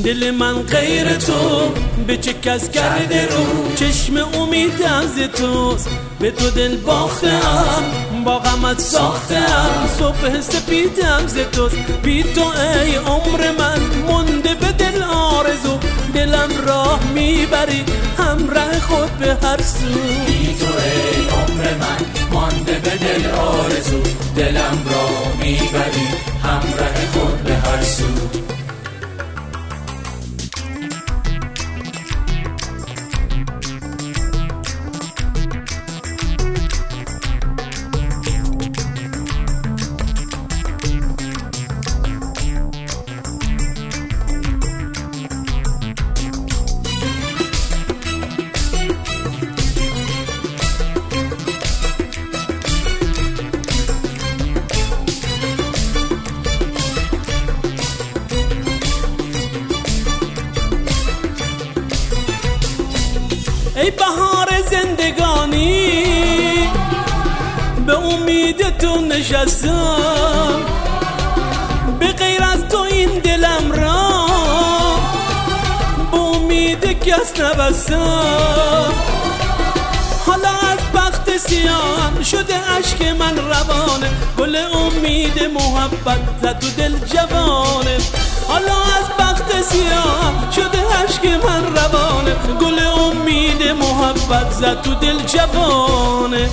دل من غیر تو به چه کس کرده رو، چشم امیدم ز توست، به تو دل باختم، با غمت ساختم، صبح سپیدم ز توست. بی تو ای عمر من مونده به دل آرزو، دلم راه میبری همراه خود به هر سو. بی تو ای عمر من مانده به دل آرزو، دلم راه میبری همراه خود به هر سو. ای بهار زندگانی به امید تو نشستم، به غیر از تو این دلم را به امید کس نبستم. حالا از بخت سیاه شده اشک من روانه، گل امید محبت زد تو دل جوانه. حالا از بخت سیاه شده اشک من روانه، گل امید محبت زد تو دل جوانه.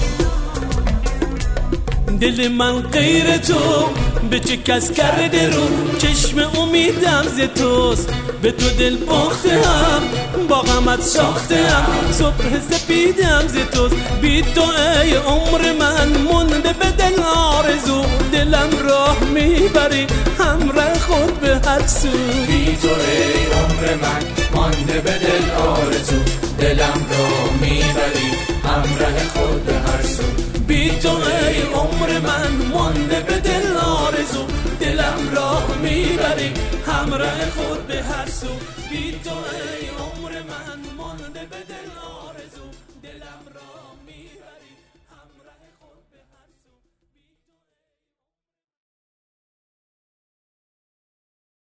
دل من غیر تو به چه کس کرده رو، چشم امیدم ز توست، به تو دل باختم، با غمت ساختم، صبح سپیدم ز توست. بی تو ای عمر من مونده به دل آرزو، دلم راه میبری همراه خود به هر سو. بی تو ای عمر من مانده به دل آرزو، دلم راه میبری همراه خود به هر سو. بی تو ای عمر من مانده به دل آرزو، دلم راه میبری همراه خود به هر سو. بی تو ای